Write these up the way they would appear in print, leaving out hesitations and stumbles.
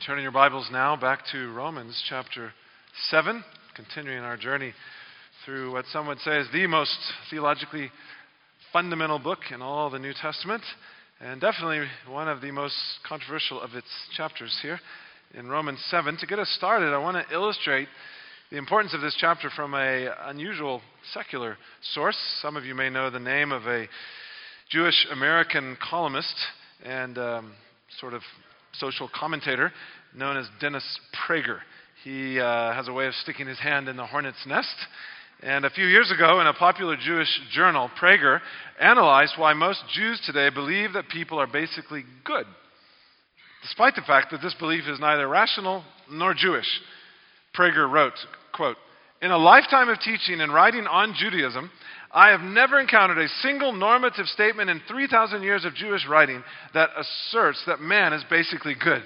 Turning your Bibles now back to Romans chapter 7, continuing our journey through what some would say is the most theologically fundamental book in all the New Testament, and definitely one of the most controversial of its chapters here in Romans 7. To get us started, I want to illustrate the importance of this chapter from an unusual secular source. Some of you may know the name of a Jewish American columnist and sort of social commentator known as Dennis Prager. He has a way of sticking his hand in the hornet's nest. And a few years ago, in a popular Jewish journal, Prager analyzed why most Jews today believe that people are basically good, despite the fact that this belief is neither rational nor Jewish. Prager wrote, quote, "In a lifetime of teaching and writing on Judaism, I have never encountered a single normative statement in 3,000 years of Jewish writing that asserts that man is basically good."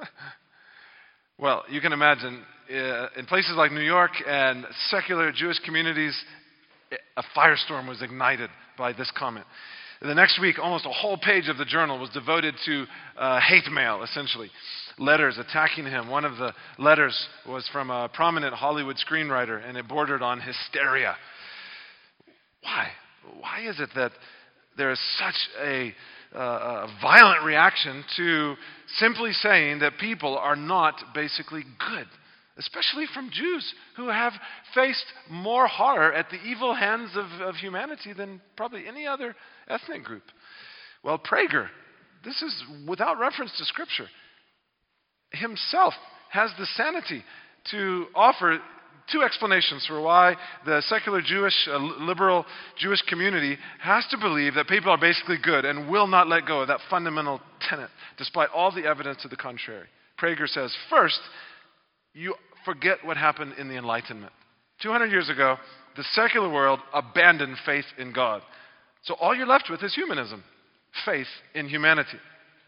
Well, you can imagine, in places like New York and secular Jewish communities, a firestorm was ignited by this comment. The next week, almost a whole page of the journal was devoted to hate mail, essentially. Letters attacking him. One of the letters was from a prominent Hollywood screenwriter, and it bordered on hysteria. Why? Why is it that there is such a violent reaction to simply saying that people are not basically good, especially from Jews who have faced more horror at the evil hands of humanity than probably any other ethnic group? Well, Prager, this is without reference to Scripture, himself has the sanity to offer two explanations for why the secular Jewish, liberal Jewish community has to believe that people are basically good and will not let go of that fundamental tenet, despite all the evidence to the contrary. Prager says, first, you forget what happened in the Enlightenment. 200 years ago, the secular world abandoned faith in God. So all you're left with is humanism, faith in humanity.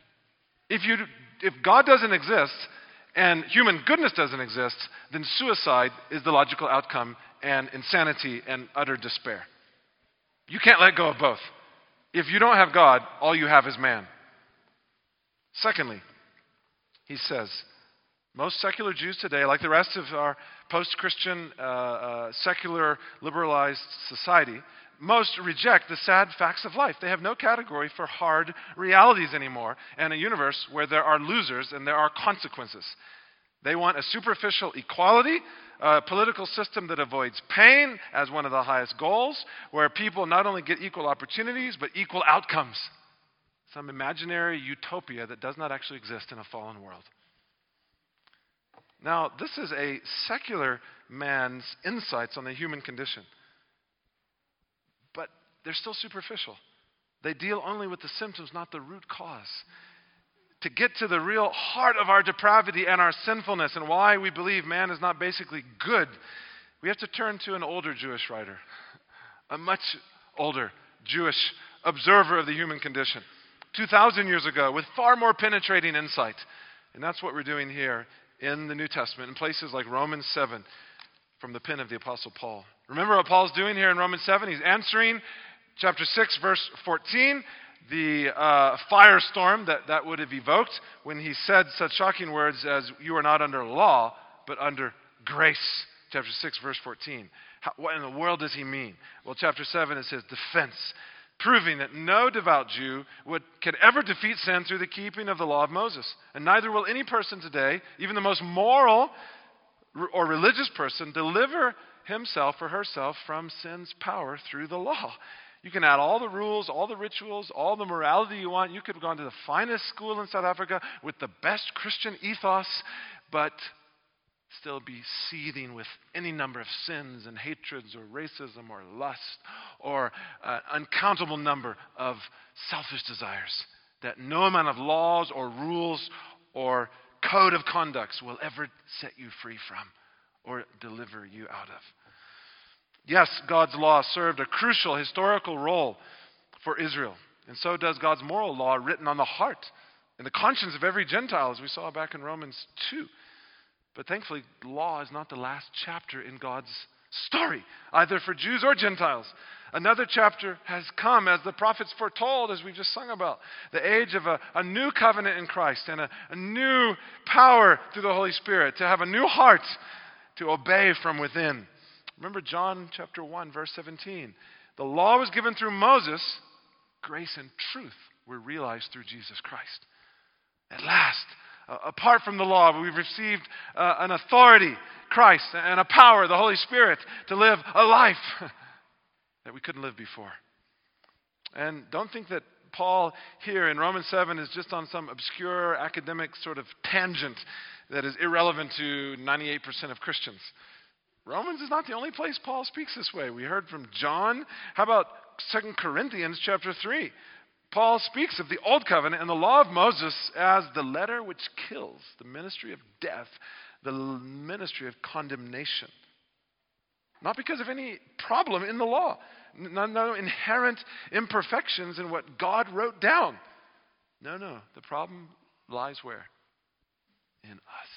If God doesn't exist, and human goodness doesn't exist, then suicide is the logical outcome, and insanity and utter despair. You can't let go of both. If you don't have God, all you have is man. Secondly, he says, most secular Jews today, like the rest of our post-Christian, secular, liberalized society, most reject the sad facts of life. They have no category for hard realities anymore and a universe where there are losers and there are consequences. They want a superficial equality, a political system that avoids pain as one of the highest goals, where people not only get equal opportunities, but equal outcomes. Some imaginary utopia that does not actually exist in a fallen world. Now, this is a secular man's insights on the human condition. But they're still superficial. They deal only with the symptoms, not the root cause. To get to the real heart of our depravity and our sinfulness and why we believe man is not basically good, we have to turn to an older Jewish writer, a much older Jewish observer of the human condition, 2,000 years ago, with far more penetrating insight. And that's what we're doing here in the New Testament, in places like Romans 7, from the pen of the Apostle Paul. Remember what Paul's doing here in Romans 7? He's answering chapter 6, verse 14, the firestorm that would have evoked when he said such shocking words as, "You are not under law, but under grace." Chapter 6, verse 14. What in the world does he mean? Well, chapter 7 is his defense, proving that no devout Jew can ever defeat sin through the keeping of the law of Moses. And neither will any person today, even the most moral or religious person, deliver himself or herself from sin's power through the law. You can add all the rules, all the rituals, all the morality you want. You could have gone to the finest school in South Africa with the best Christian ethos, but still be seething with any number of sins and hatreds or racism or lust or an uncountable number of selfish desires that no amount of laws or rules or code of conducts will ever set you free from or deliver you out of. Yes, God's law served a crucial historical role for Israel, and so does God's moral law written on the heart and the conscience of every Gentile, as we saw back in Romans 2. But thankfully, law is not the last chapter in God's story, either for Jews or Gentiles. Another chapter has come, as the prophets foretold, as we just sung about. The age of a new covenant in Christ and a new power through the Holy Spirit, to have a new heart, to obey from within. Remember John chapter 1, verse 17. The law was given through Moses. Grace and truth were realized through Jesus Christ. At last, apart from the law, we've received an authority, Christ, and a power, the Holy Spirit, to live a life that we couldn't live before. And don't think that Paul here in Romans 7 is just on some obscure academic sort of tangent that is irrelevant to 98% of Christians. Romans is not the only place Paul speaks this way. We heard from John. How about 2 Corinthians chapter 3? Paul speaks of the Old Covenant and the law of Moses as the letter which kills, the ministry of death, the ministry of condemnation. Not because of any problem in the law. No inherent imperfections in what God wrote down. No. The problem lies where? In us.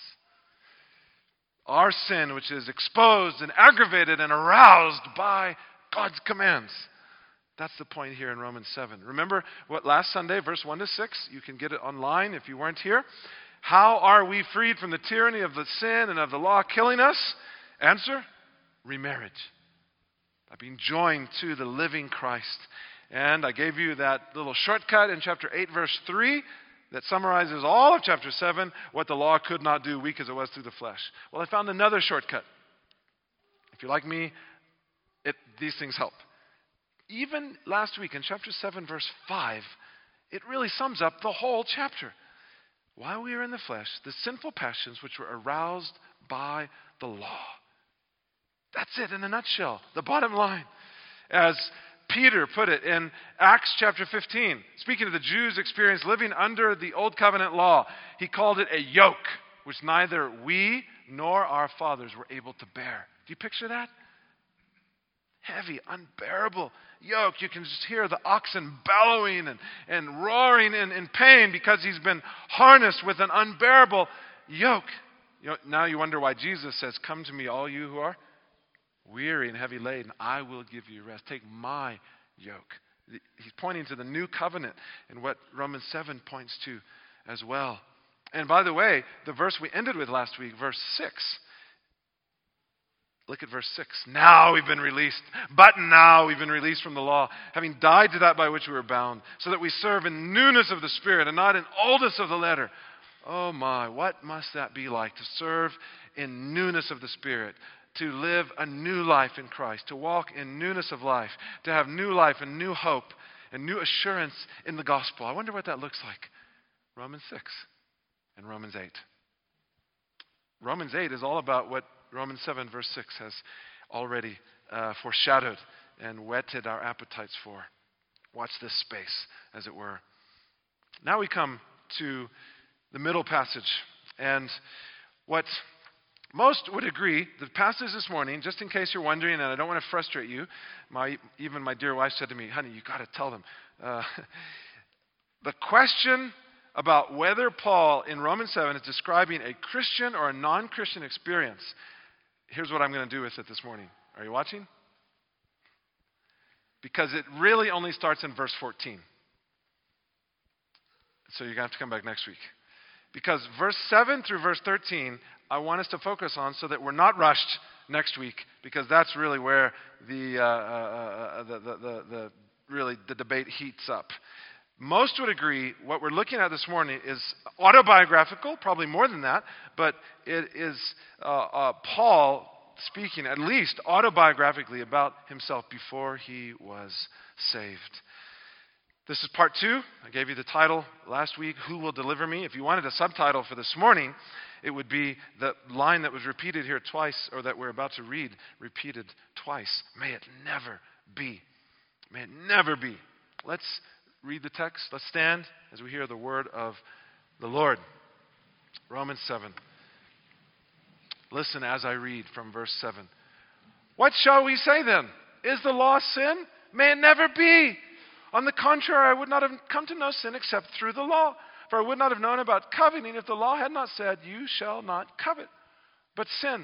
Our sin, which is exposed and aggravated and aroused by God's commands. That's the point here in Romans 7. Remember what last Sunday, verse 1 to 6, you can get it online if you weren't here. How are we freed from the tyranny of the sin and of the law killing us? Answer, remarriage. By being joined to the living Christ. And I gave you that little shortcut in chapter 8, verse 3, that summarizes all of chapter 7, what the law could not do, weak as it was through the flesh. Well, I found another shortcut. If you're like me, these things help. Even last week in chapter 7, verse 5, it really sums up the whole chapter. While we are in the flesh, the sinful passions which were aroused by the law. That's it in a nutshell, the bottom line. As Peter put it in Acts chapter 15, speaking of the Jews' experience living under the Old Covenant law, he called it a yoke, which neither we nor our fathers were able to bear. Do you picture that? Heavy, unbearable yoke. You can just hear the oxen bellowing and roaring in pain because he's been harnessed with an unbearable yoke. Now you wonder why Jesus says, "Come to me, all you who are weary and heavy laden, I will give you rest. Take my yoke." He's pointing to the new covenant and what Romans 7 points to as well. And by the way, the verse we ended with last week, verse 6. Look at verse 6. Now we've been released, but now we've been released from the law, having died to that by which we were bound, so that we serve in newness of the Spirit and not in oldness of the letter. Oh my, what must that be like to serve in newness of the Spirit? To live a new life in Christ, to walk in newness of life, to have new life and new hope and new assurance in the gospel. I wonder what that looks like. Romans 6 and Romans 8. Romans 8 is all about what Romans 7 verse 6 has already foreshadowed and whetted our appetites for. Watch this space, as it were. Now we come to the middle passage. And what most would agree, the passage this morning, just in case you're wondering, and I don't want to frustrate you, even my dear wife said to me, "Honey, you got to tell them." The question about whether Paul in Romans 7 is describing a Christian or a non-Christian experience, here's what I'm going to do with it this morning. Are you watching? Because it really only starts in verse 14. So you're going to have to come back next week. Because verse 7 through verse 13, I want us to focus on so that we're not rushed next week, because that's really where the debate heats up. Most would agree what we're looking at this morning is autobiographical, probably more than that, but it is Paul speaking at least autobiographically about himself before he was saved. This is part 2. I gave you the title last week, Who Will Deliver Me? If you wanted a subtitle for this morning, it would be the line that was repeated here twice, or that we're about to read, repeated twice. May it never be. May it never be. Let's read the text. Let's stand as we hear the word of the Lord. Romans 7. Listen as I read from verse 7. What shall we say then? Is the law sin? May it never be. On the contrary, I would not have come to know sin except through the law. For I would not have known about coveting if the law had not said, you shall not covet. But sin,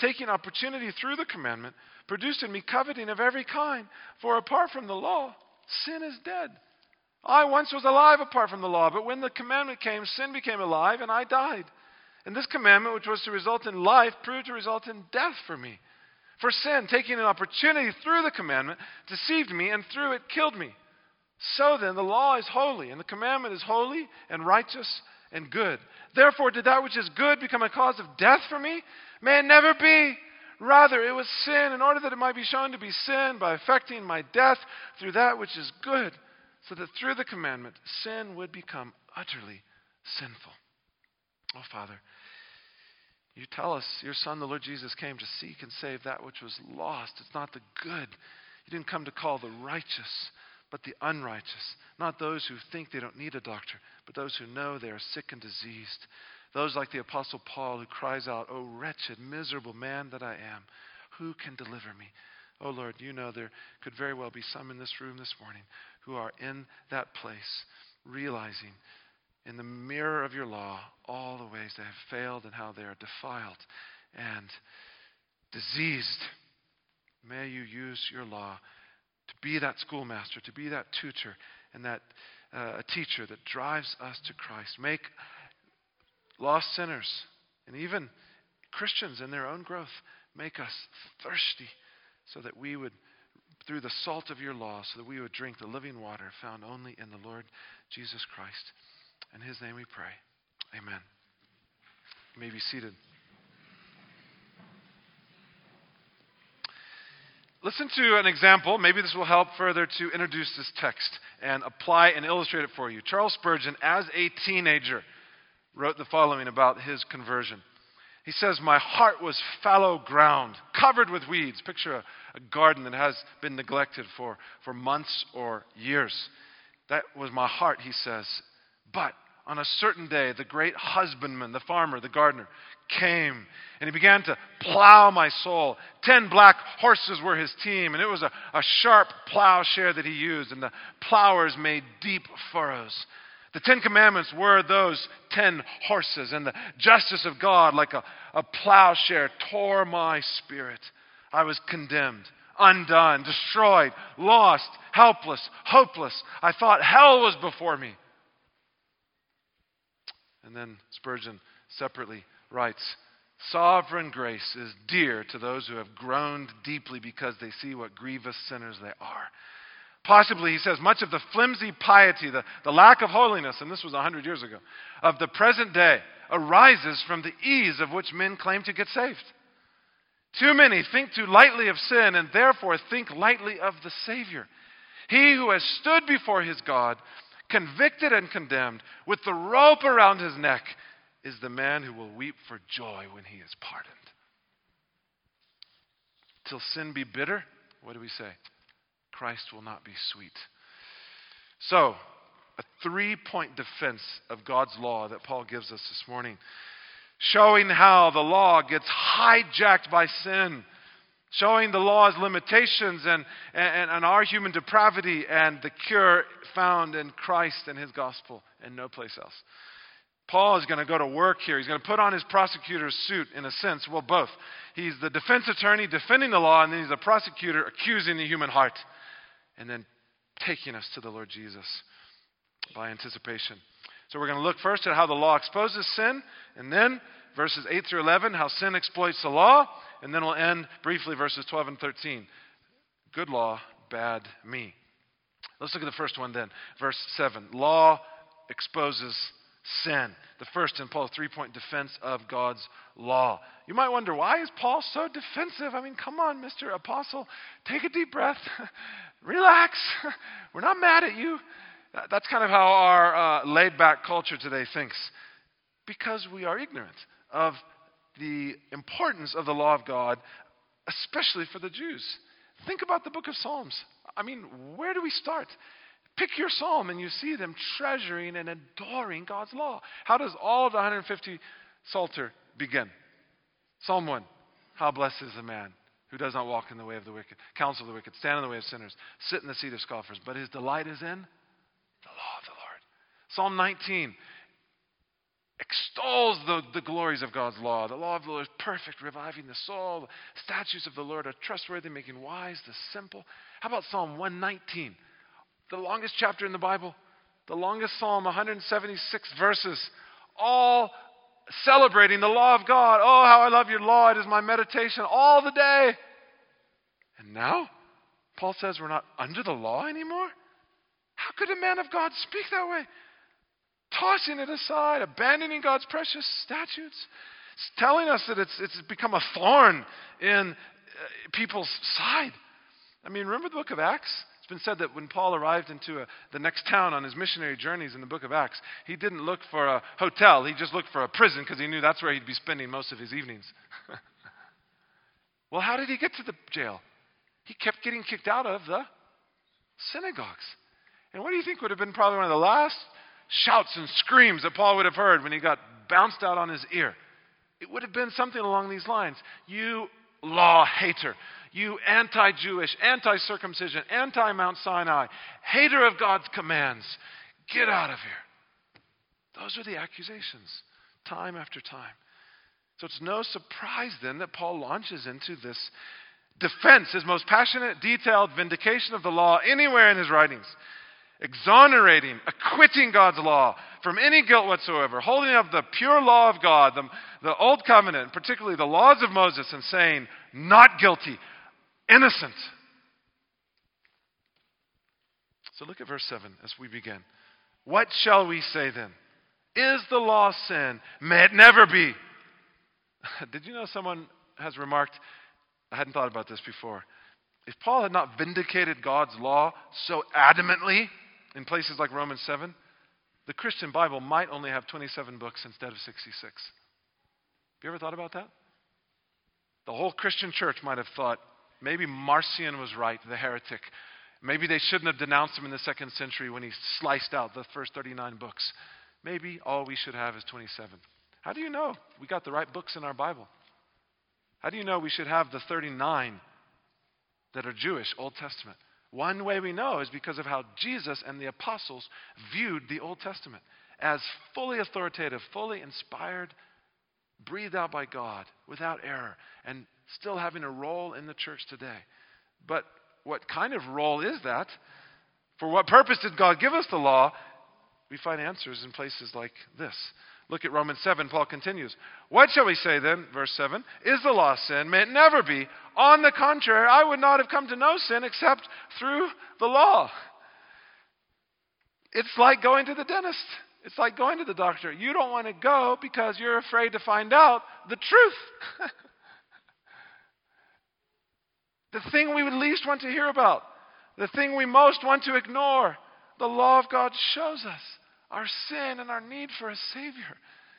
taking opportunity through the commandment, produced in me coveting of every kind. For apart from the law, sin is dead. I once was alive apart from the law, but when the commandment came, sin became alive, and I died. And this commandment, which was to result in life, proved to result in death for me. For sin, taking an opportunity through the commandment, deceived me, and through it killed me. So then, the law is holy, and the commandment is holy and righteous and good. Therefore, did that which is good become a cause of death for me? May it never be. Rather, it was sin, in order that it might be shown to be sin by effecting my death through that which is good, so that through the commandment, sin would become utterly sinful. Oh, Father, you tell us your Son, the Lord Jesus, came to seek and save that which was lost. It's not the good. You didn't come to call the righteous, but the unrighteous. Not those who think they don't need a doctor, but those who know they are sick and diseased. Those like the Apostle Paul who cries out, "O wretched, miserable man that I am, who can deliver me?" Oh, Lord, you know there could very well be some in this room this morning who are in that place, realizing in the mirror of your law all the ways they have failed and how they are defiled and diseased. May you use your law to be that schoolmaster, to be that tutor, and that a teacher that drives us to Christ. Make lost sinners and even Christians in their own growth, make us thirsty so that we would, through the salt of your law, so that we would drink the living water found only in the Lord Jesus Christ. In his name we pray. Amen. You may be seated. Listen to an example. Maybe this will help further to introduce this text and apply and illustrate it for you. Charles Spurgeon, as a teenager, wrote the following about his conversion. He says, "My heart was fallow ground, covered with weeds." Picture a garden that has been neglected for months or years. That was my heart, he says. But on a certain day, the great husbandman, the farmer, the gardener, came, and he began to plow my soul. 10 black horses were his team, and it was a sharp plowshare that he used, and the plowers made deep furrows. The 10 Commandments were those 10 horses, and the justice of God, like a plowshare, tore my spirit. I was condemned, undone, destroyed, lost, helpless, hopeless. I thought hell was before me. And then Spurgeon separately writes, "Sovereign grace is dear to those who have groaned deeply because they see what grievous sinners they are." Possibly, he says, much of the flimsy piety, the lack of holiness, and this was 100 years ago, of the present day arises from the ease of which men claim to get saved. Too many think too lightly of sin and therefore think lightly of the Savior. He who has stood before his God, convicted and condemned, with the rope around his neck, is the man who will weep for joy when he is pardoned. Till sin be bitter, what do we say? Christ will not be sweet. So, a 3-point defense of God's law that Paul gives us this morning, showing how the law gets hijacked by sin, showing the law's limitations and our human depravity, and the cure found in Christ and his gospel and no place else. Paul is going to go to work here. He's going to put on his prosecutor's suit, in a sense. Well, both. He's the defense attorney defending the law, and then he's a prosecutor accusing the human heart, and then taking us to the Lord Jesus by anticipation. So we're going to look first at how the law exposes sin, and then verses 8 through 11, how sin exploits the law, and then we'll end briefly verses 12 and 13. Good law, bad me. Let's look at the first one then. Verse 7. Law exposes sin. The first in Paul's 3-point defense of God's law. You might wonder, why is Paul so defensive? I mean, come on, Mr. Apostle. Take a deep breath. Relax. We're not mad at you. That's kind of how our laid-back culture today thinks. Because we are ignorant of the importance of the law of God, especially for the Jews. Think about the book of Psalms. I mean, where do we start? Pick your psalm and you see them treasuring and adoring God's law. How does all of the 150 Psalter begin? Psalm 1. How blessed is the man who does not walk in the way of the wicked, counsel of the wicked, stand in the way of sinners, sit in the seat of scoffers, but his delight is in the law of the Lord. Psalm 19. extols the glories of God's law. The law of the Lord is perfect, reviving the soul. The statutes of the Lord are trustworthy, making wise the simple. How about Psalm 119? The longest chapter in the Bible. The longest psalm, 176 verses. All celebrating the law of God. Oh, how I love your law. It is my meditation all the day. And now, Paul says we're not under the law anymore? How could a man of God speak that way? Tossing it aside, abandoning God's precious statutes. It's telling us that it's become a thorn in people's side. I mean, remember the book of Acts? It's been said that when Paul arrived into the next town on his missionary journeys in the book of Acts, he didn't look for a hotel. He just looked for a prison because he knew that's where he'd be spending most of his evenings. Well, how did he get to the jail? He kept getting kicked out of the synagogues. And what do you think would have been probably one of the last shouts and screams that Paul would have heard when he got bounced out on his ear? It would have been something along these lines. You law hater, you anti-Jewish, anti-circumcision, anti-Mount Sinai, hater of God's commands, get out of here. Those are the accusations, time after time. So it's no surprise then that Paul launches into this defense, his most passionate, detailed vindication of the law anywhere in his writings. Exonerating, acquitting God's law from any guilt whatsoever, holding up the pure law of God, the Old Covenant, particularly the laws of Moses, and saying, not guilty, innocent. So look at verse 7 as we begin. What shall we say then? Is the law sin? May it never be. Did you know someone has remarked, I hadn't thought about this before, if Paul had not vindicated God's law so adamantly in places like Romans 7, the Christian Bible might only have 27 books instead of 66. Have you ever thought about that? The whole Christian church might have thought, maybe Marcion was right, the heretic. Maybe they shouldn't have denounced him in the 2nd century when he sliced out the first 39 books. Maybe all we should have is 27. How do you know we got the right books in our Bible? How do you know we should have the 39 that are Jewish, Old Testament? One way we know is because of how Jesus and the apostles viewed the Old Testament as fully authoritative, fully inspired, breathed out by God, without error, and still having a role in the church today. But what kind of role is that? For what purpose did God give us the law? We find answers in places like this. Look at Romans 7. Paul continues. What shall we say then? Verse 7. Is the law sin? May it never be. On the contrary, I would not have come to know sin except through the law. It's like going to the dentist. It's like going to the doctor. You don't want to go because you're afraid to find out the truth. The thing we would least want to hear about. The thing we most want to ignore. The law of God shows us our sin and our need for a Savior.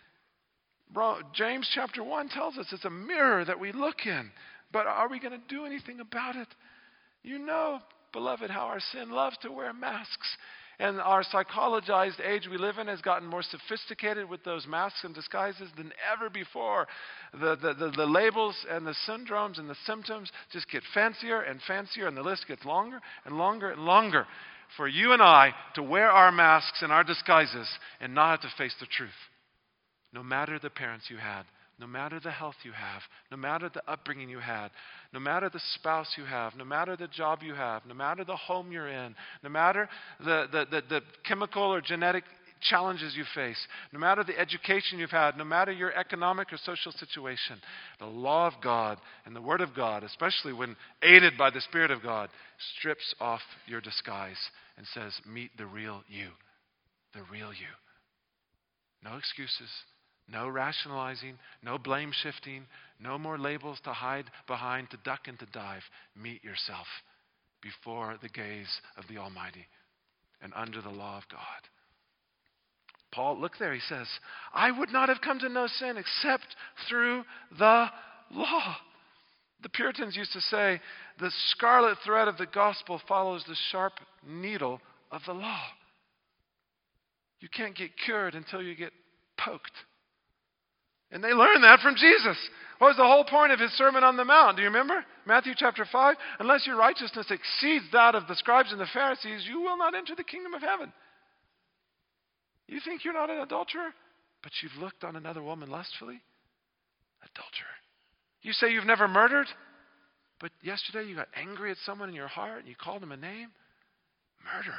James chapter 1 tells us it's a mirror that we look in. But are we going to do anything about it? You know, beloved, how our sin loves to wear masks. And our psychologized age we live in has gotten more sophisticated with those masks and disguises than ever before. The labels and the syndromes and the symptoms just get fancier and fancier, and the list gets longer and longer and longer for you and I to wear our masks and our disguises and not have to face the truth. No matter the parents you had, no matter the health you have, no matter the upbringing you had, no matter the spouse you have, no matter the job you have, no matter the home you're in, no matter the chemical or genetic challenges you face, no matter the education you've had, no matter your economic or social situation, the law of God and the Word of God, especially when aided by the Spirit of God, strips off your disguise and says, meet the real you. The real you. No excuses. No rationalizing, no blame shifting, no more labels to hide behind, to duck and to dive. Meet yourself before the gaze of the Almighty and under the law of God. Paul, look there, he says, I would not have come to know sin except through the law. The Puritans used to say, the scarlet thread of the gospel follows the sharp needle of the law. You can't get cured until you get poked. And they learned that from Jesus. What was the whole point of his Sermon on the Mount? Do you remember? Matthew chapter 5. Unless your righteousness exceeds that of the scribes and the Pharisees, you will not enter the kingdom of heaven. You think you're not an adulterer? but you've looked on another woman lustfully? Adulterer. You say you've never murdered, but yesterday you got angry at someone in your heart and you called him a name? Murderer.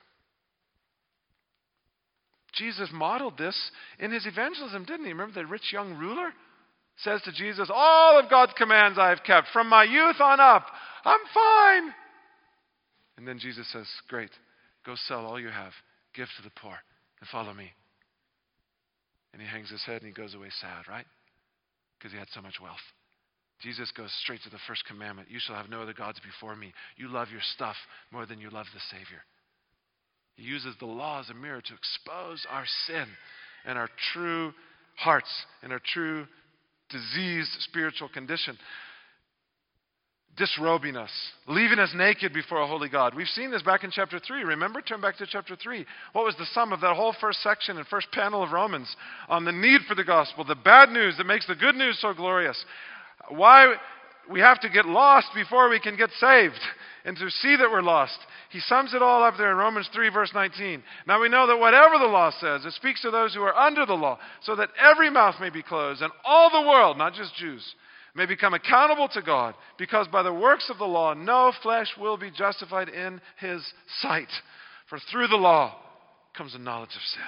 Jesus modeled this in his evangelism, didn't he? Remember the rich young ruler says to Jesus, all of God's commands I have kept from my youth on up. I'm fine. And then Jesus says, great, go sell all you have, give to the poor, and follow me. And he hangs his head and he goes away sad, right? Because he had so much wealth. Jesus goes straight to the first commandment. You shall have no other gods before me. You love your stuff more than you love the Savior. He uses the law as a mirror to expose our sin and our true hearts and our true diseased spiritual condition. Disrobing us, leaving us naked before a holy God. We've seen this back in chapter 3. Remember? Turn back to chapter 3. What was the sum of that whole first section and first panel of Romans on the need for the gospel, the bad news that makes the good news so glorious? Why we have to get lost before we can get saved and to see that we're lost. He sums it all up there in Romans 3 verse 19. Now we know that whatever the law says, it speaks to those who are under the law, so that every mouth may be closed and all the world, not just Jews, may become accountable to God, because by the works of the law no flesh will be justified in his sight. For through the law comes the knowledge of sin.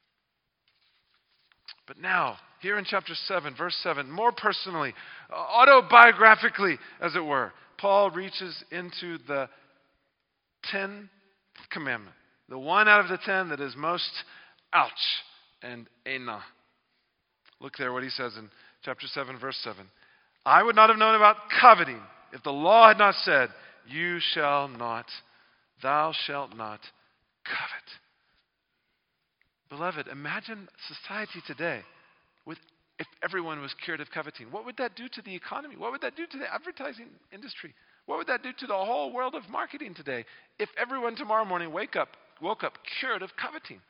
But now, here in chapter 7, verse 7, more personally, autobiographically, as it were, Paul reaches into the 10th commandment, the one out of the 10 that is most ouch and ena. Look there what he says in chapter 7, verse 7. I would not have known about coveting if the law had not said, you shall not, thou shalt not covet. Beloved, imagine society today if everyone was cured of coveting. What would that do to the economy? What would that do to the advertising industry? What would that do to the whole world of marketing today if everyone tomorrow morning woke up cured of coveting?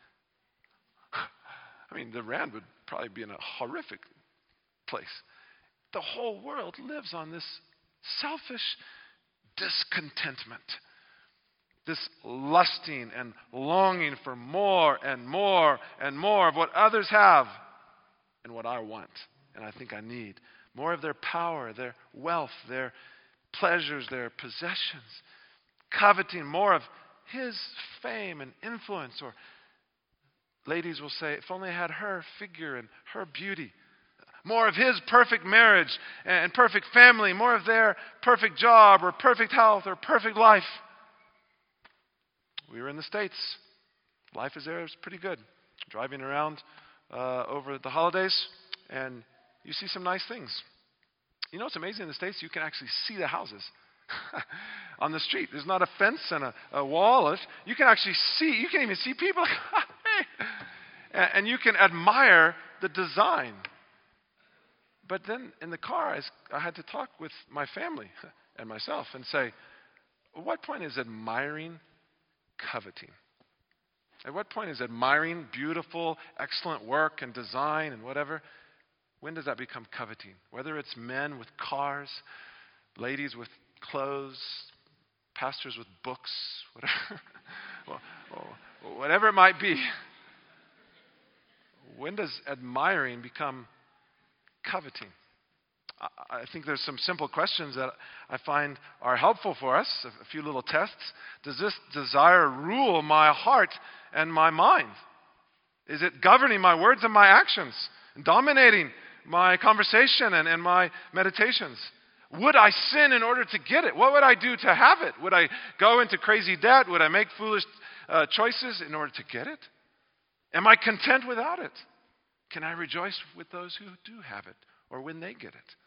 I mean, the Rand would probably be in a horrific place. The whole world lives on this selfish discontentment, this lusting and longing for more and more and more of what others have and what I want and I think I need. More of their power, their wealth, their pleasures, their possessions. Coveting more of his fame and influence. Or ladies will say, if only I had her figure and her beauty. More of his perfect marriage and perfect family. More of their perfect job or perfect health or perfect life. We were in the States. Life is there. It's pretty good. Driving around over the holidays, and you see some nice things. You know what's amazing in the States? You can actually see the houses on the street. There's not a fence and a wall. You can actually see. You can even see people. And you can admire the design. But then in the car, I had to talk with my family and myself and say, at what point is admiring coveting? At what point is admiring beautiful, excellent work and design and whatever, when does that become coveting? Whether it's men with cars, ladies with clothes, pastors with books, whatever it might be. When does admiring become coveting? I think there's some simple questions that I find are helpful for us, a few little tests. Does this desire rule my heart and my mind? Is it governing my words and my actions, dominating my conversation and my meditations? Would I sin in order to get it? What would I do to have it? Would I go into crazy debt? Would I make foolish choices in order to get it? Am I content without it? Can I rejoice with those who do have it or when they get it?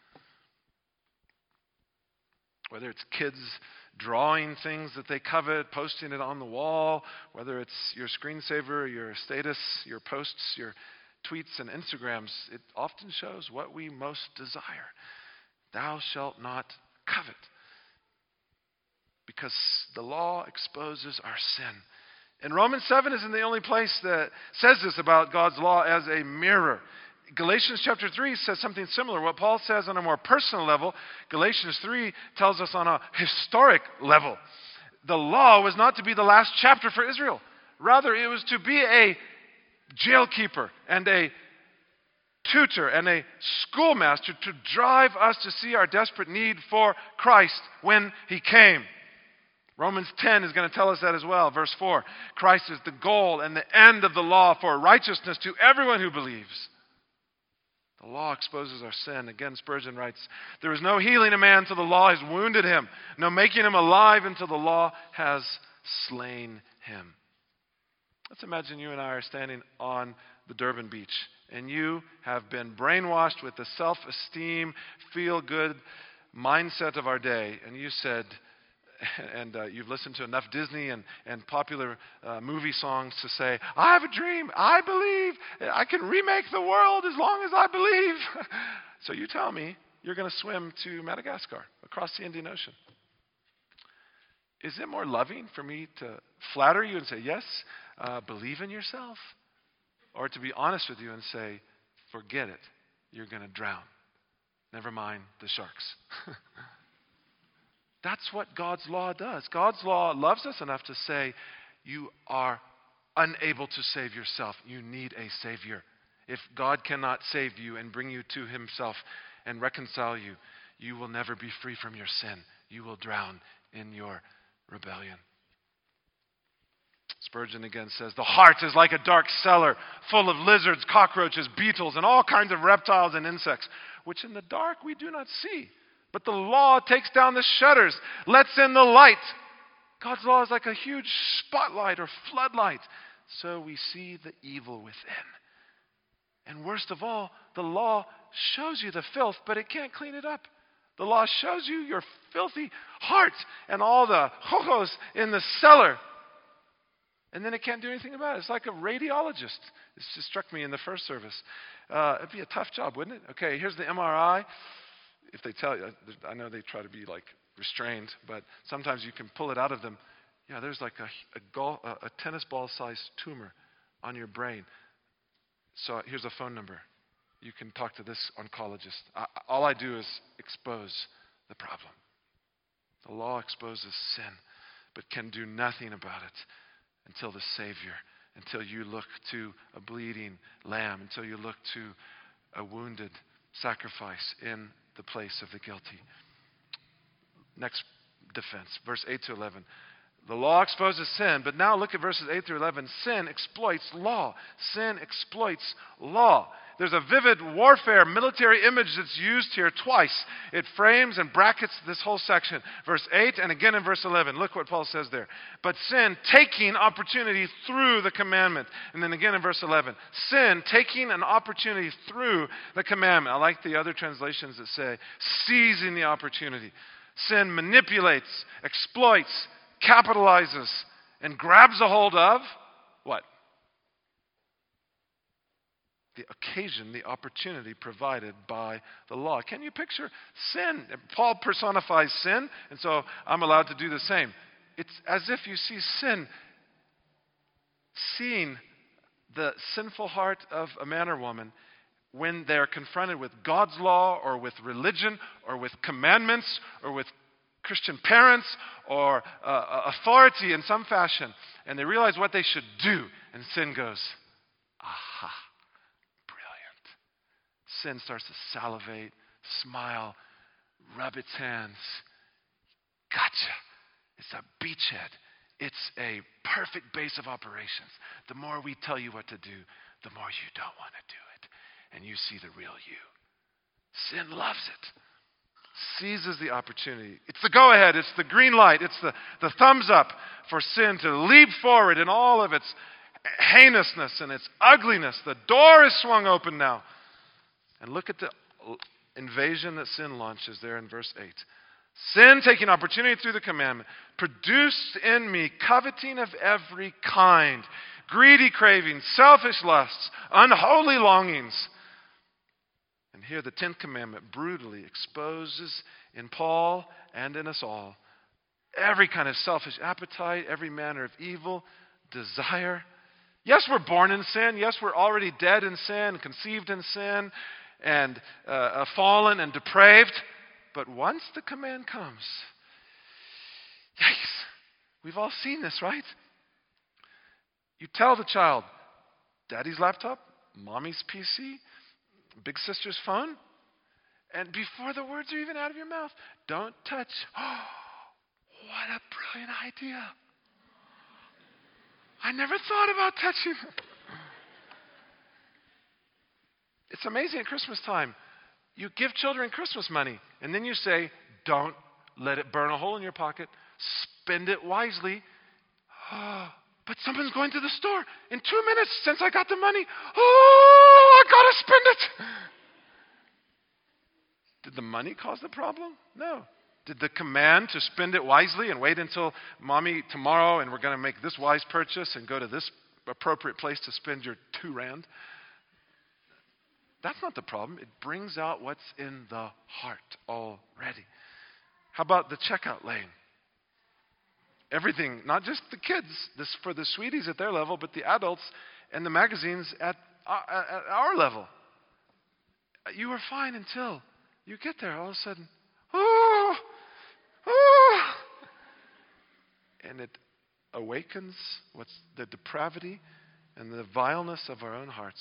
Whether it's kids drawing things that they covet, posting it on the wall, whether it's your screensaver, your status, your posts, your tweets and Instagrams, it often shows what we most desire. Thou shalt not covet. Because the law exposes our sin. And Romans 7 isn't the only place that says this about God's law as a mirror. Galatians chapter 3 says something similar. What Paul says on a more personal level, Galatians 3 tells us on a historic level. The law was not to be the last chapter for Israel. Rather, it was to be a jailkeeper and a tutor and a schoolmaster to drive us to see our desperate need for Christ when he came. Romans 10 is going to tell us that as well. Verse 4, Christ is the goal and the end of the law for righteousness to everyone who believes. The law exposes our sin. Again, Spurgeon writes, there is no healing a man till the law has wounded him, no making him alive until the law has slain him. Let's imagine you and I are standing on the Durban beach, and you have been brainwashed with the self-esteem, feel-good mindset of our day, and you said, and you've listened to enough Disney and popular movie songs to say, I have a dream, I believe, I can remake the world as long as I believe. So you tell me you're going to swim to Madagascar, across the Indian Ocean. Is it more loving for me to flatter you and say, yes, believe in yourself? Or to be honest with you and say, forget it, you're going to drown. Never mind the sharks. That's what God's law does. God's law loves us enough to say, you are unable to save yourself. You need a Savior. If God cannot save you and bring you to himself and reconcile you, you will never be free from your sin. You will drown in your rebellion. Spurgeon again says, the heart is like a dark cellar full of lizards, cockroaches, beetles, and all kinds of reptiles and insects, which in the dark we do not see. But the law takes down the shutters, lets in the light. God's law is like a huge spotlight or floodlight. So we see the evil within. And worst of all, the law shows you the filth, but it can't clean it up. The law shows you your filthy heart and all the ho-hos in the cellar. And then it can't do anything about it. It's like a radiologist. This just struck me in the first service. It'd be a tough job, wouldn't it? Okay, here's the MRI. If they tell you, I know they try to be like restrained, but sometimes you can pull it out of them. Yeah, there's like a tennis ball sized tumor on your brain. So here's a phone number. You can talk to this oncologist. All I do is expose the problem. The law exposes sin, but can do nothing about it until the Savior, until you look to a bleeding lamb, until you look to a wounded sacrifice in the place of the guilty. Next defense, verse 8 to 11. The law exposes sin, but now look at verses 8 through 11. Sin exploits law. Sin exploits law. There's a vivid warfare military image that's used here twice. It frames and brackets this whole section. Verse 8 and again in verse 11. Look what Paul says there. But sin taking opportunity through the commandment. And then again in verse 11. Sin taking an opportunity through the commandment. I like the other translations that say seizing the opportunity. Sin manipulates, exploits, capitalizes, and grabs a hold of what? The occasion, the opportunity provided by the law. Can you picture sin? Paul personifies sin, and so I'm allowed to do the same. It's as if you see sin, seeing the sinful heart of a man or woman when they're confronted with God's law or with religion or with commandments or with Christian parents or authority in some fashion, and they realize what they should do, and sin goes, aha. Sin starts to salivate, smile, rub its hands. Gotcha. It's a beachhead. It's a perfect base of operations. The more we tell you what to do, the more you don't want to do it. And you see the real you. Sin loves it. Seizes the opportunity. It's the go-ahead. It's the green light. It's the thumbs up for sin to leap forward in all of its heinousness and its ugliness. The door is swung open now. And look at the invasion that sin launches there in verse 8. Sin, taking opportunity through the commandment, produced in me coveting of every kind, greedy cravings, selfish lusts, unholy longings. And here the 10th commandment brutally exposes in Paul and in us all every kind of selfish appetite, every manner of evil desire. Yes, we're born in sin. Yes, we're already dead in sin, conceived in sin, and fallen and depraved. But once the command comes, yikes, we've all seen this, right? You tell the child, Daddy's laptop, Mommy's PC, Big sister's phone, and before the words are even out of your mouth, don't touch. What a brilliant idea. I never thought about touching. It's amazing at Christmas time. You give children Christmas money, and then you say, don't let it burn a hole in your pocket. Spend it wisely. But someone's going to the store in 2 minutes since I got the money. I got to spend it. Did the money cause the problem? No. Did the command to spend it wisely and wait until mommy tomorrow and we're going to make this wise purchase and go to this appropriate place to spend your 2 rand? That's not the problem. It brings out what's in the heart already. How about the checkout lane? Everything, not just the kids, this for the sweeties at their level, but the adults and the magazines at our level. You are fine until you get there. All of a sudden, and it awakens what's the depravity and the vileness of our own hearts.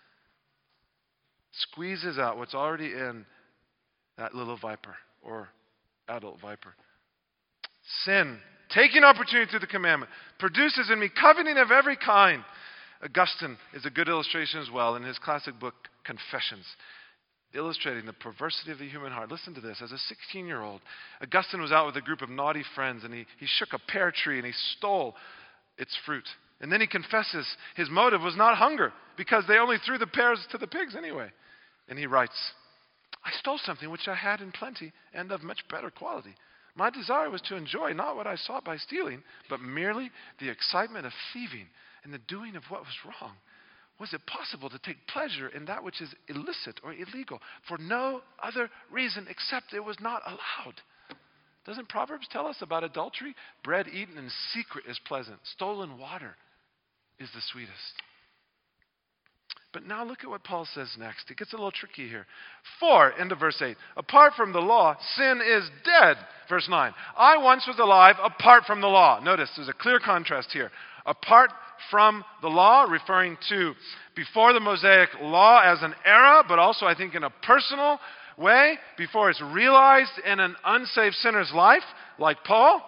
Squeezes out what's already in that little viper or adult viper. Sin, taking opportunity through the commandment, produces in me coveting of every kind. Augustine is a good illustration as well in his classic book, Confessions, illustrating the perversity of the human heart. Listen to this. As a 16-year-old, Augustine was out with a group of naughty friends, and he shook a pear tree and he stole its fruit. And then he confesses his motive was not hunger, because they only threw the pears to the pigs anyway. And he writes, I stole something which I had in plenty and of much better quality. My desire was to enjoy not what I sought by stealing, but merely the excitement of thieving and the doing of what was wrong. Was it possible to take pleasure in that which is illicit or illegal for no other reason except it was not allowed? Doesn't Proverbs tell us about adultery? Bread eaten in secret is pleasant. Stolen water is the sweetest. But now look at what Paul says next. It gets a little tricky here. For, into verse 8, apart from the law, sin is dead. Verse 9, I once was alive apart from the law. Notice there's a clear contrast here. Apart from the law, referring to before the Mosaic law as an era, but also I think in a personal way, before it's realized in an unsaved sinner's life, like Paul.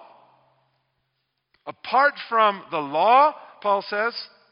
Apart from the law, Paul says,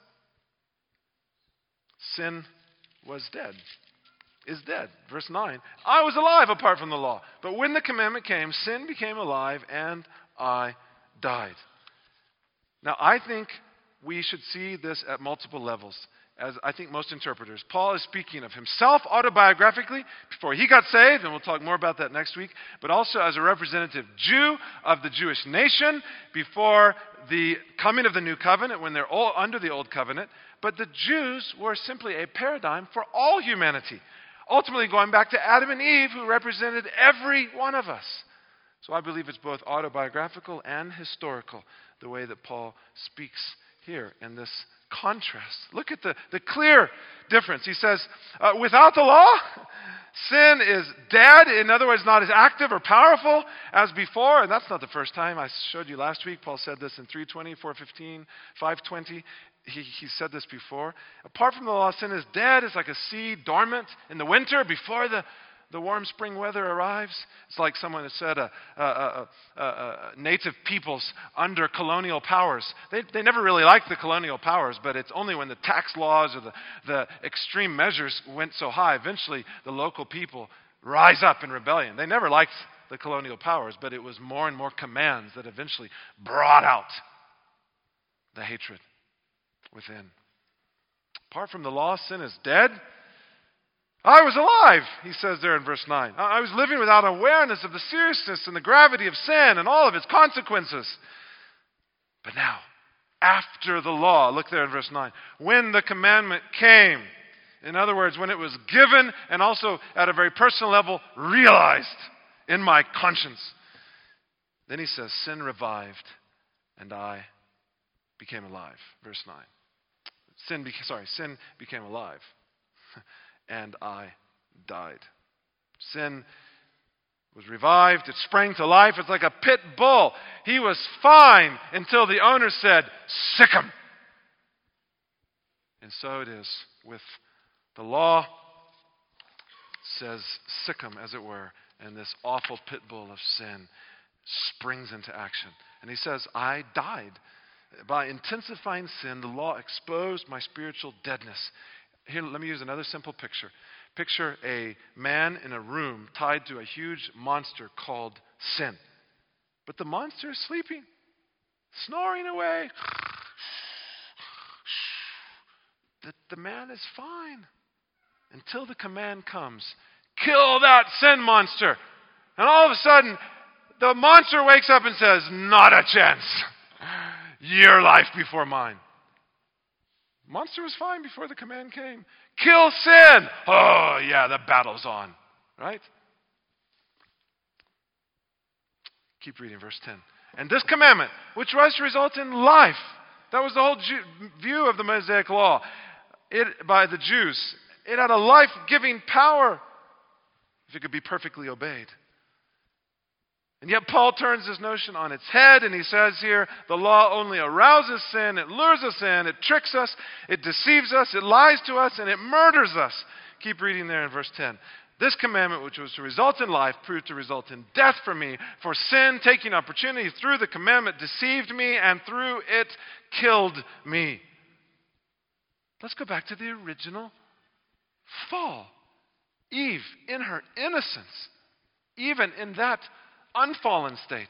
sin was dead, is dead. Verse 9, I was alive apart from the law. But when the commandment came, sin became alive and I died. Now, I think we should see this at multiple levels, as I think most interpreters. Paul is speaking of himself autobiographically before he got saved, and we'll talk more about that next week, but also as a representative Jew of the Jewish nation before the coming of the new covenant, when they're all under the old covenant. But the Jews were simply a paradigm for all humanity, ultimately going back to Adam and Eve, who represented every one of us. So I believe it's both autobiographical and historical, the way that Paul speaks here in this contrast. Look at the clear difference. He says, without the law, sin is dead. In other words, not as active or powerful as before. And that's not the first time. I showed you last week. Paul said this in 3:20, 4:15, 5:20. He said this before. Apart from the law, sin is dead. It's like a seed dormant in the winter before the warm spring weather arrives. It's like someone has said, native peoples under colonial powers. They never really liked the colonial powers, but it's only when the tax laws or the extreme measures went so high, eventually the local people rise up in rebellion. They never liked the colonial powers, but it was more and more commands that eventually brought out the hatred within. Apart from the law, sin is dead. I was alive, he says there in verse 9. I was living without awareness of the seriousness and the gravity of sin and all of its consequences. But now, after the law, look there in verse 9, when the commandment came, in other words, when it was given and also at a very personal level realized in my conscience, then he says, sin revived and I became alive. Verse 9. Sin became alive. And I died. Sin was revived. It sprang to life. It's like a pit bull. He was fine until the owner said, sick him. And so it is with the law says sic 'em, as it were, and this awful pit bull of sin springs into action. And he says, I died. By intensifying sin, the law exposed my spiritual deadness. Here, let me use another simple picture. Picture a man in a room tied to a huge monster called sin. But the monster is sleeping, snoring away. The man is fine until the command comes, kill that sin monster. And all of a sudden, the monster wakes up and says, not a chance. Your life before mine. Monster was fine before the command came. Kill sin. Oh, yeah, the battle's on. Right? Keep reading verse 10. And this commandment, which was to result in life. That was the whole view of the Mosaic law by the Jews. It had a life-giving power if it could be perfectly obeyed. And yet Paul turns this notion on its head, and he says here, the law only arouses sin, it lures us in, it tricks us, it deceives us, it lies to us, and it murders us. Keep reading there in verse 10. This commandment, which was to result in life, proved to result in death for me. For sin, taking opportunity through the commandment, deceived me, and through it killed me. Let's go back to the original fall. Eve, in her innocence, even in that unfallen state,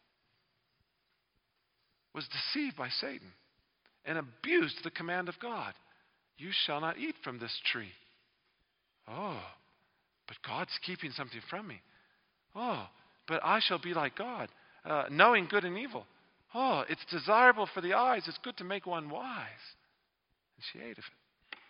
was deceived by Satan and abused the command of God. You shall not eat from this tree. Oh, but God's keeping something from me. Oh, but I shall be like God, knowing good and evil. Oh, it's desirable for the eyes. It's good to make one wise. And she ate of it.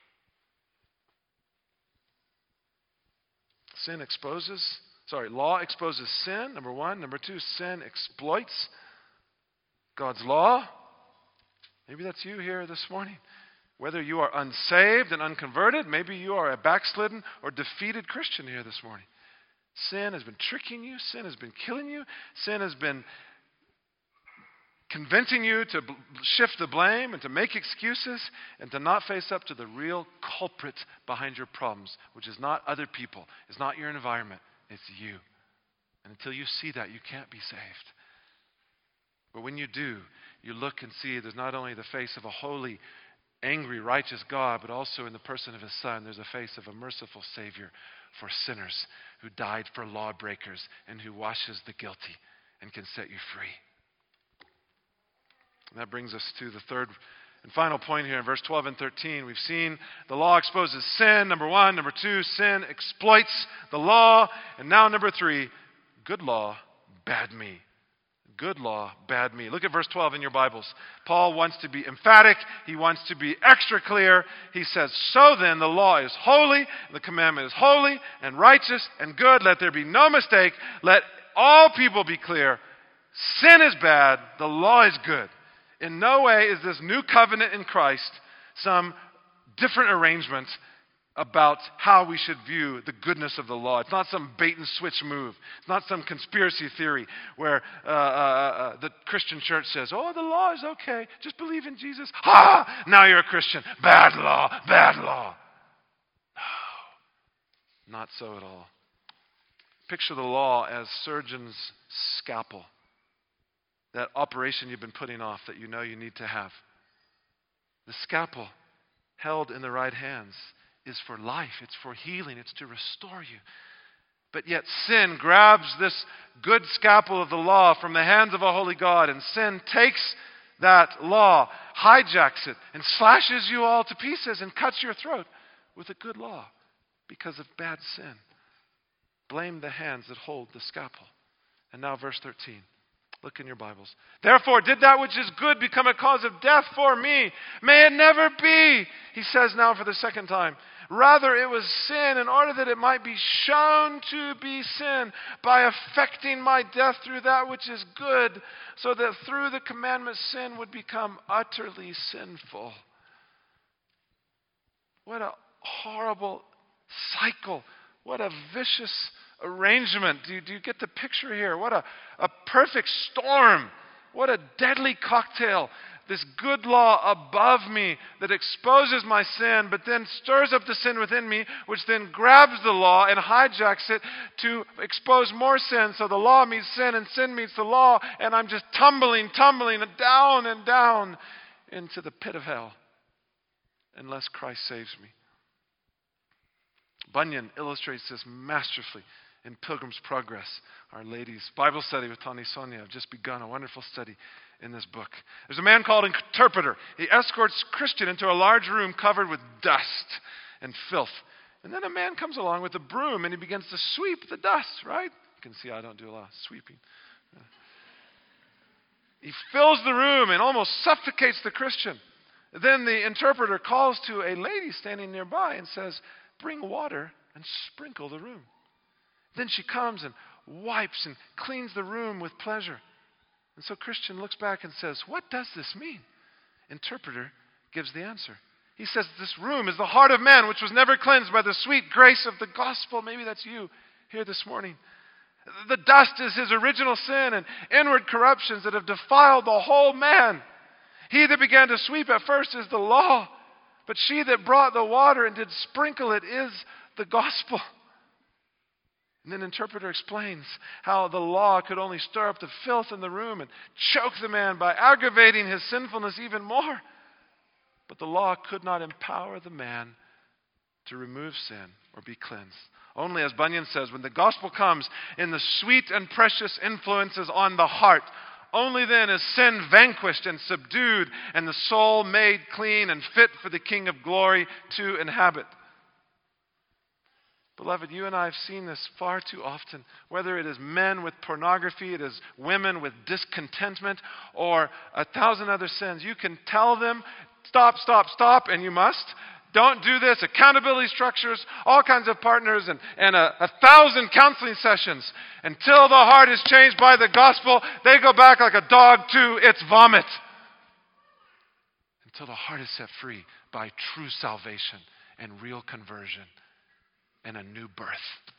Law exposes sin, number one. Number two, sin exploits God's law. Maybe that's you here this morning. Whether you are unsaved and unconverted, maybe you are a backslidden or defeated Christian here this morning. Sin has been tricking you. Sin has been killing you. Sin has been convincing you to shift the blame and to make excuses and to not face up to the real culprit behind your problems, which is not other people. It's not your environment. It's you. And until you see that, you can't be saved. But when you do, you look and see there's not only the face of a holy, angry, righteous God, but also in the person of His Son, there's a face of a merciful Savior for sinners who died for lawbreakers and who washes the guilty and can set you free. And that brings us to the third and final point here in verse 12 and 13. We've seen the law exposes sin, number one. Number two, sin exploits the law. And now number three, good law, bad me. Good law, bad me. Look at verse 12 in your Bibles. Paul wants to be emphatic. He wants to be extra clear. He says, so then the law is holy, the commandment is holy and righteous and good. Let there be no mistake. Let all people be clear. Sin is bad. The law is good. In no way is this new covenant in Christ some different arrangement about how we should view the goodness of the law. It's not some bait and switch move. It's not some conspiracy theory where the Christian church says, oh, the law is okay. Just believe in Jesus. Ha! Now you're a Christian. Bad law. Bad law. No. Not so at all. Picture the law as surgeon's scalpel. That operation you've been putting off that you know you need to have. The scalpel held in the right hands is for life. It's for healing. It's to restore you. But yet sin grabs this good scalpel of the law from the hands of a holy God, and sin takes that law, hijacks it, and slashes you all to pieces and cuts your throat with a good law because of bad sin. Blame the hands that hold the scalpel. And now verse 13. Look in your Bibles. Therefore, did that which is good become a cause of death for me? May it never be, he says now for the second time. Rather, it was sin in order that it might be shown to be sin by affecting my death through that which is good, so that through the commandment sin would become utterly sinful. What a horrible cycle. What a vicious arrangement. Do you get the picture here? What a perfect storm. What a deadly cocktail this good law above me that exposes my sin, but then stirs up the sin within me, which then grabs the law and hijacks it to expose more sin. So the law meets sin, and sin meets the law, and I'm just tumbling down and down into the pit of hell unless Christ saves me. Bunyan illustrates this masterfully in Pilgrim's Progress. Our ladies' Bible study with Tani Sonia have just begun a wonderful study in this book. There's a man called Interpreter. He escorts Christian into a large room covered with dust and filth. And then a man comes along with a broom and he begins to sweep the dust, right? You can see I don't do a lot of sweeping. He fills the room and almost suffocates the Christian. Then the interpreter calls to a lady standing nearby and says, "Bring water and sprinkle the room." Then she comes and wipes and cleans the room with pleasure. And so Christian looks back and says, "What does this mean?" Interpreter gives the answer. He says, "This room is the heart of man, which was never cleansed by the sweet grace of the gospel." Maybe that's you here this morning. The dust is his original sin and inward corruptions that have defiled the whole man. He that began to sweep at first is the law, but she that brought the water and did sprinkle it is the gospel. And then Interpreter explains how the law could only stir up the filth in the room and choke the man by aggravating his sinfulness even more. But the law could not empower the man to remove sin or be cleansed. Only, as Bunyan says, when the gospel comes in the sweet and precious influences on the heart, only then is sin vanquished and subdued and the soul made clean and fit for the King of glory to inhabit. Beloved, you and I have seen this far too often, whether it is men with pornography, it is women with discontentment, or 1,000 other sins. You can tell them, stop, and you must. Don't do this. Accountability structures, all kinds of partners, and 1,000 counseling sessions. Until the heart is changed by the gospel, they go back like a dog to its vomit. Until the heart is set free by true salvation and real conversion and a new birth.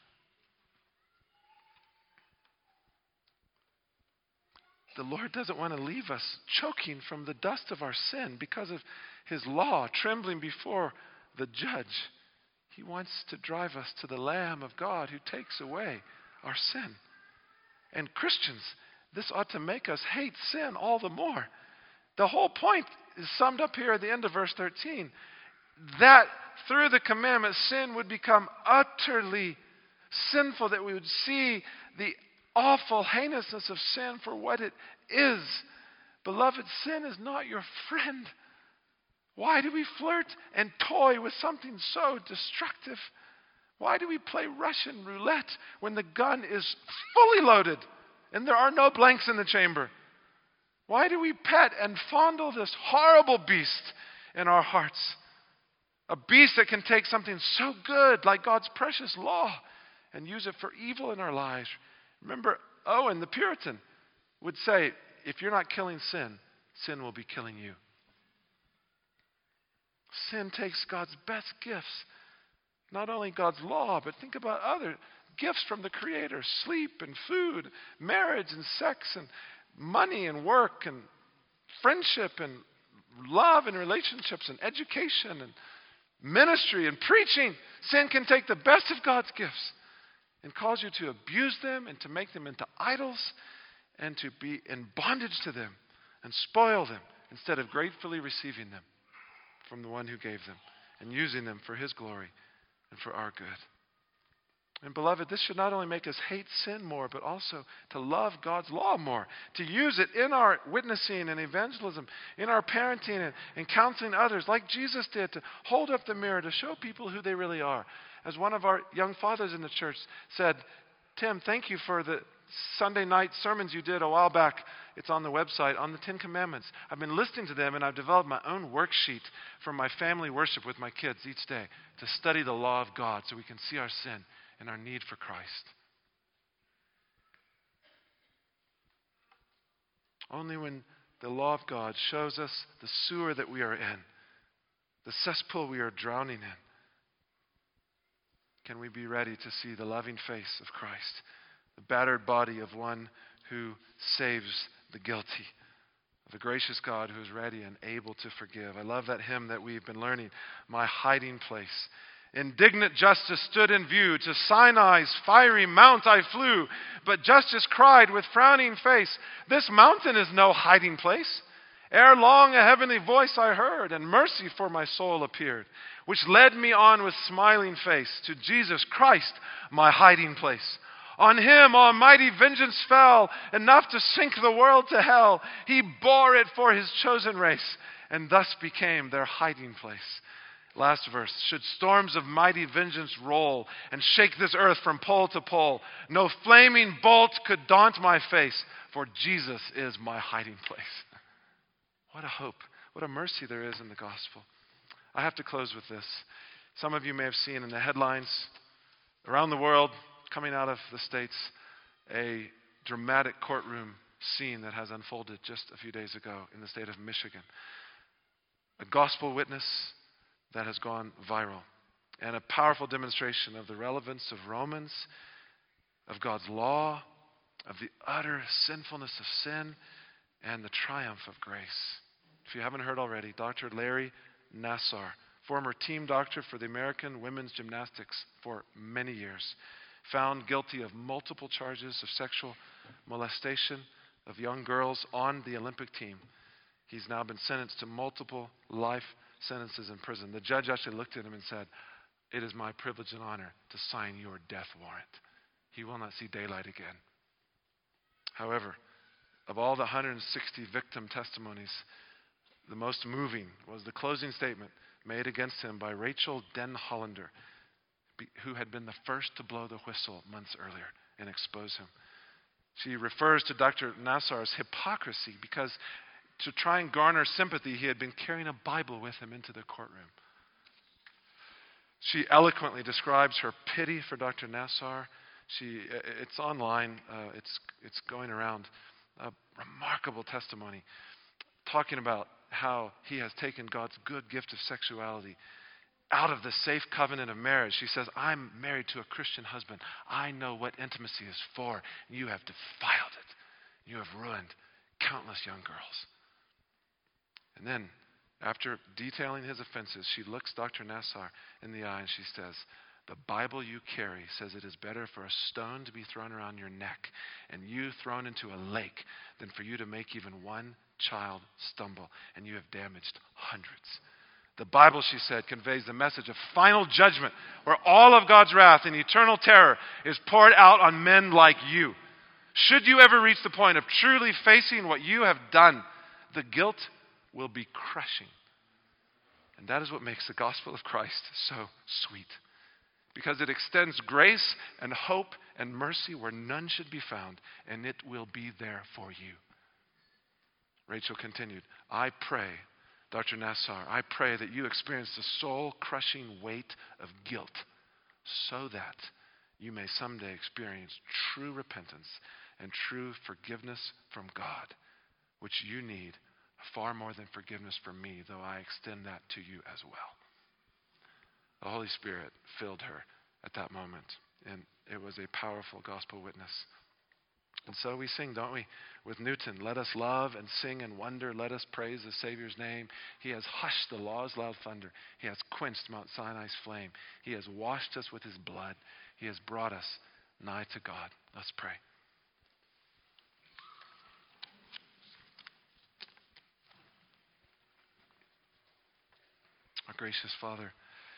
The Lord doesn't want to leave us choking from the dust of our sin because of His law, trembling before the judge. He wants to drive us to the Lamb of God who takes away our sin. And Christians, this ought to make us hate sin all the more. The whole point is summed up here at the end of verse 13. That through the commandment, sin would become utterly sinful, that we would see the awful heinousness of sin for what it is. Beloved, sin is not your friend. Why do we flirt and toy with something so destructive? Why do we play Russian roulette when the gun is fully loaded and there are no blanks in the chamber? Why do we pet and fondle this horrible beast in our hearts? A beast that can take something so good like God's precious law and use it for evil in our lives. Remember, Owen, the Puritan, would say, if you're not killing sin, sin will be killing you. Sin takes God's best gifts. Not only God's law, but think about other gifts from the Creator. Sleep and food, marriage and sex and money and work and friendship and love and relationships and education and ministry and preaching. Sin can take the best of God's gifts and cause you to abuse them and to make them into idols and to be in bondage to them and spoil them instead of gratefully receiving them from the one who gave them and using them for His glory and for our good. And beloved, this should not only make us hate sin more, but also to love God's law more, to use it in our witnessing and evangelism, in our parenting and counseling others, like Jesus did, to hold up the mirror, to show people who they really are. As one of our young fathers in the church said, Tim, thank you for the Sunday night sermons you did a while back. It's on the website, on the Ten Commandments. I've been listening to them, and I've developed my own worksheet for my family worship with my kids each day to study the law of God so we can see our sin and our need for Christ. Only when the law of God shows us the sewer that we are in, the cesspool we are drowning in, can we be ready to see the loving face of Christ, the battered body of one who saves the guilty, of the gracious God who is ready and able to forgive. I love that hymn that we've been learning, My Hiding Place. Indignant justice stood in view. To Sinai's fiery mount I flew. But justice cried with frowning face, this mountain is no hiding place. Ere long a heavenly voice I heard, and mercy for my soul appeared, which led me on with smiling face to Jesus Christ, my hiding place. On him almighty vengeance fell, enough to sink the world to hell. He bore it for his chosen race, and thus became their hiding place. Last verse. Should storms of mighty vengeance roll and shake this earth from pole to pole, no flaming bolt could daunt my face, for Jesus is my hiding place. What a hope, what a mercy there is in the gospel. I have to close with this. Some of you may have seen in the headlines around the world, coming out of the States, a dramatic courtroom scene that has unfolded just a few days ago in the state of Michigan. A gospel witness that has gone viral, and a powerful demonstration of the relevance of Romans, of God's law, of the utter sinfulness of sin, and the triumph of grace. If you haven't heard already, Dr. Larry Nassar, former team doctor for the American women's gymnastics for many years, found guilty of multiple charges of sexual molestation of young girls on the Olympic team. He's now been sentenced to multiple life sentences in prison. The judge actually looked at him and said, it is my privilege and honor to sign your death warrant. He will not see daylight again. However, of all the 160 victim testimonies, the most moving was the closing statement made against him by Rachel Denhollander, who had been the first to blow the whistle months earlier and expose him. She refers to Dr. Nassar's hypocrisy because to try and garner sympathy, he had been carrying a Bible with him into the courtroom. She eloquently describes her pity for Dr. Nassar. It's online. It's going around. A remarkable testimony talking about how he has taken God's good gift of sexuality out of the safe covenant of marriage. She says, I'm married to a Christian husband. I know what intimacy is for. You have defiled it. You have ruined countless young girls. And then, after detailing his offenses, she looks Dr. Nassar in the eye and she says, the Bible you carry says it is better for a stone to be thrown around your neck and you thrown into a lake than for you to make even one child stumble, and you have damaged hundreds. The Bible, she said, conveys the message of final judgment where all of God's wrath and eternal terror is poured out on men like you. Should you ever reach the point of truly facing what you have done, the guilt will be crushing. And that is what makes the gospel of Christ so sweet. Because it extends grace and hope and mercy where none should be found, and it will be there for you. Rachel continued, I pray, Dr. Nassar, I pray that you experience the soul-crushing weight of guilt so that you may someday experience true repentance and true forgiveness from God, which you need far more than forgiveness from me, though I extend that to you as well. The Holy Spirit filled her at that moment, and it was a powerful gospel witness. And so we sing, don't we, with Newton, let us love and sing and wonder, let us praise the Savior's name. He has hushed the law's loud thunder. He has quenched Mount Sinai's flame. He has washed us with his blood. He has brought us nigh to God. Let's pray. Our gracious Father,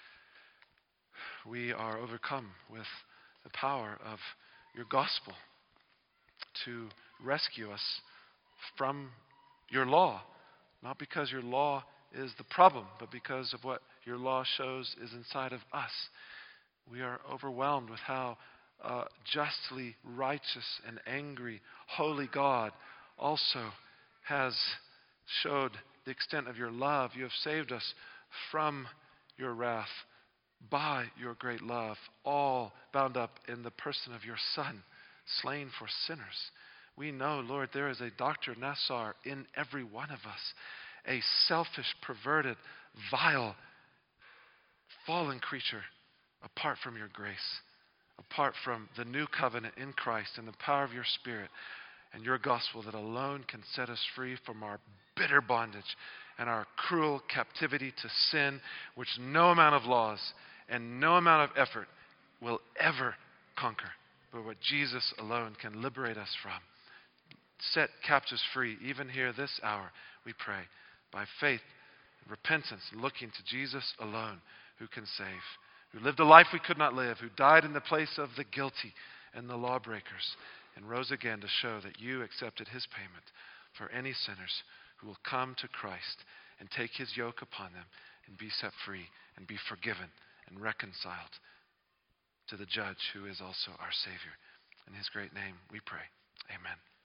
we are overcome with the power of your gospel to rescue us from your law. Not because your law is the problem, but because of what your law shows is inside of us. We are overwhelmed with how justly righteous and angry, holy God also has showed the extent of your love. You have saved us from your wrath by your great love, all bound up in the person of your Son, slain for sinners. We know, Lord, there is a Dr. Nassar in every one of us, a selfish, perverted, vile, fallen creature apart from your grace, apart from the new covenant in Christ and the power of your Spirit. and your gospel that alone can set us free from our bitter bondage and our cruel captivity to sin, which no amount of laws and no amount of effort will ever conquer, but what Jesus alone can liberate us from. Set captives free, even here this hour, we pray, by faith and repentance, looking to Jesus alone, who can save, who lived a life we could not live, who died in the place of the guilty and the lawbreakers, and rose again to show that you accepted his payment for any sinners who will come to Christ and take his yoke upon them and be set free and be forgiven and reconciled to the judge who is also our Savior. In his great name we pray. Amen.